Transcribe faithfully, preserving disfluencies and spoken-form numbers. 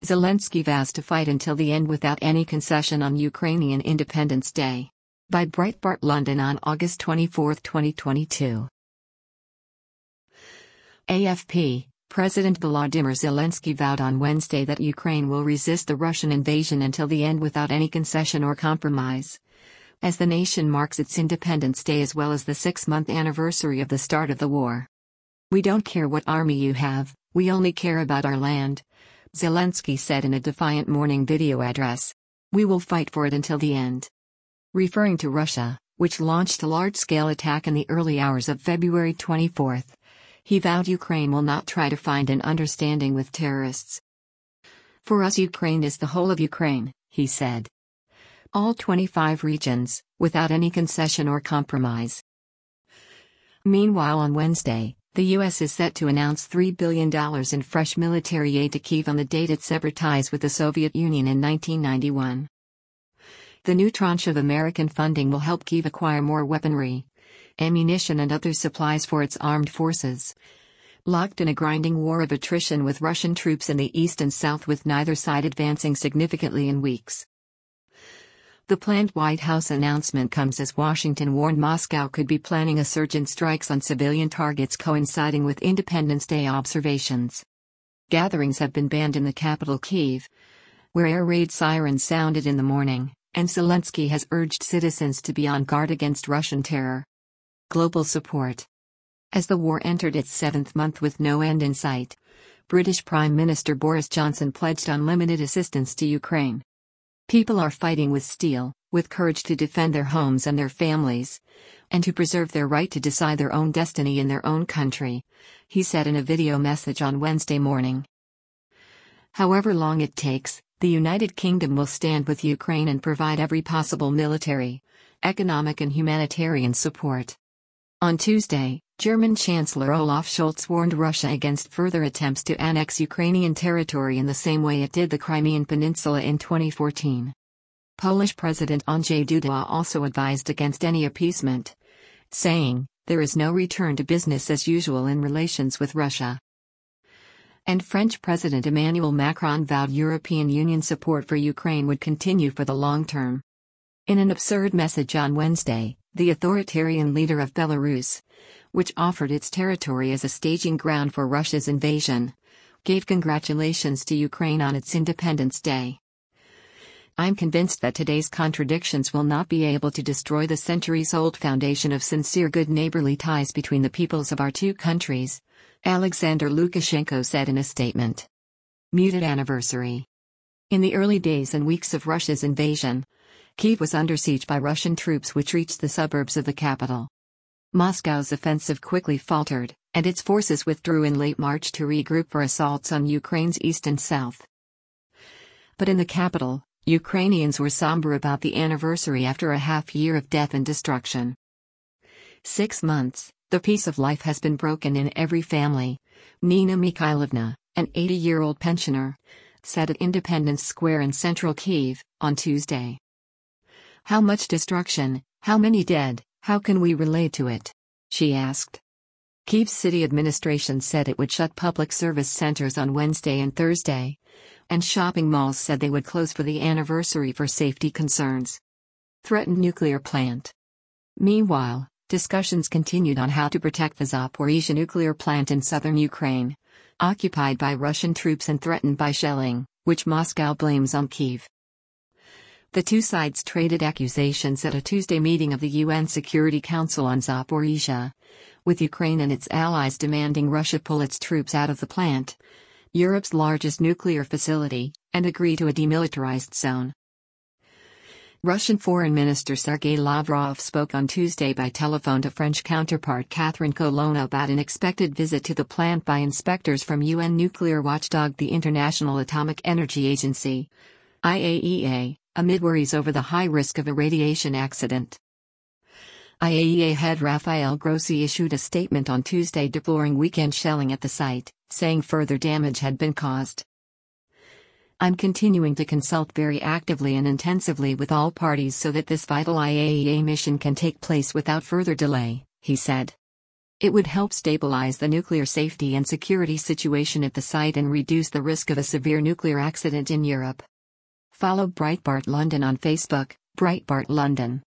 Zelensky vows to fight until the end without any concession on Ukrainian Independence Day. By Breitbart London on August twenty-fourth, twenty twenty-two. A F P, President Volodymyr Zelensky vowed on Wednesday that Ukraine will resist the Russian invasion until the end without any concession or compromise. As the nation marks its Independence Day as well as the six-month anniversary of the start of the war. "We don't care what army you have, we only care about our land," Zelensky said in a defiant morning video address. "We will fight for it until the end." Referring to Russia, which launched a large-scale attack in the early hours of February twenty-fourth, he vowed Ukraine will not try to find an understanding with terrorists. "For us, Ukraine is the whole of Ukraine," he said. "All twenty-five regions, without any concession or compromise." Meanwhile, on Wednesday, the U S is set to announce three billion dollars in fresh military aid to Kyiv on the date it severed ties with the Soviet Union in nineteen ninety-one. The new tranche of American funding will help Kyiv acquire more weaponry, ammunition and other supplies for its armed forces. Locked in a grinding war of attrition with Russian troops in the east and south, with neither side advancing significantly in weeks. The planned White House announcement comes as Washington warned Moscow could be planning a surge in strikes on civilian targets coinciding with Independence Day observations. Gatherings have been banned in the capital Kyiv, where air raid sirens sounded in the morning, and Zelensky has urged citizens to be on guard against Russian terror. Global support. As the war entered its seventh month with no end in sight, British Prime Minister Boris Johnson pledged unlimited assistance to Ukraine. "People are fighting with steel, with courage to defend their homes and their families, and to preserve their right to decide their own destiny in their own country," he said in a video message on Wednesday morning. However long it takes, the United Kingdom will stand with Ukraine and provide every possible military, economic and humanitarian support. On Tuesday, German Chancellor Olaf Scholz warned Russia against further attempts to annex Ukrainian territory in the same way it did the Crimean Peninsula in twenty fourteen. Polish President Andrzej Duda also advised against any appeasement, saying, "There is no return to business as usual in relations with Russia." And French President Emmanuel Macron vowed European Union support for Ukraine would continue for the long term. In an absurd message on Wednesday, the authoritarian leader of Belarus, which offered its territory as a staging ground for Russia's invasion, gave congratulations to Ukraine on its Independence Day. "I'm convinced that today's contradictions will not be able to destroy the centuries-old foundation of sincere good neighborly ties between the peoples of our two countries," Alexander Lukashenko said in a statement. Muted anniversary. In the early days and weeks of Russia's invasion, Kyiv was under siege by Russian troops which reached the suburbs of the capital. Moscow's offensive quickly faltered, and its forces withdrew in late March to regroup for assaults on Ukraine's east and south. But in the capital, Ukrainians were somber about the anniversary after a half-year of death and destruction. Six months, the peace of life has been broken in every family, Nina Mikhailovna, an eighty-year-old pensioner, said at Independence Square in central Kyiv, on Tuesday. "How much destruction, how many dead, how can we relate to it?" she asked. Kyiv's city administration said it would shut public service centers on Wednesday and Thursday, and shopping malls said they would close for the anniversary for safety concerns. Threatened nuclear plant. Meanwhile, discussions continued on how to protect the Zaporizhzhia nuclear plant in southern Ukraine, occupied by Russian troops and threatened by shelling, which Moscow blames on Kyiv. The two sides traded accusations at a Tuesday meeting of the U N Security Council on Zaporizhzhia, with Ukraine and its allies demanding Russia pull its troops out of the plant, Europe's largest nuclear facility, and agree to a demilitarized zone. Russian Foreign Minister Sergei Lavrov spoke on Tuesday by telephone to French counterpart Catherine Colonna about an expected visit to the plant by inspectors from U N nuclear watchdog the International Atomic Energy Agency, I A E A, amid worries over the high risk of a radiation accident. I A E A head Rafael Grossi issued a statement on Tuesday deploring weekend shelling at the site, saying further damage had been caused. "I'm continuing to consult very actively and intensively with all parties so that this vital I A E A mission can take place without further delay," he said. It would help stabilize the nuclear safety and security situation at the site and reduce the risk of a severe nuclear accident in Europe. Follow Breitbart London on Facebook, Breitbart London.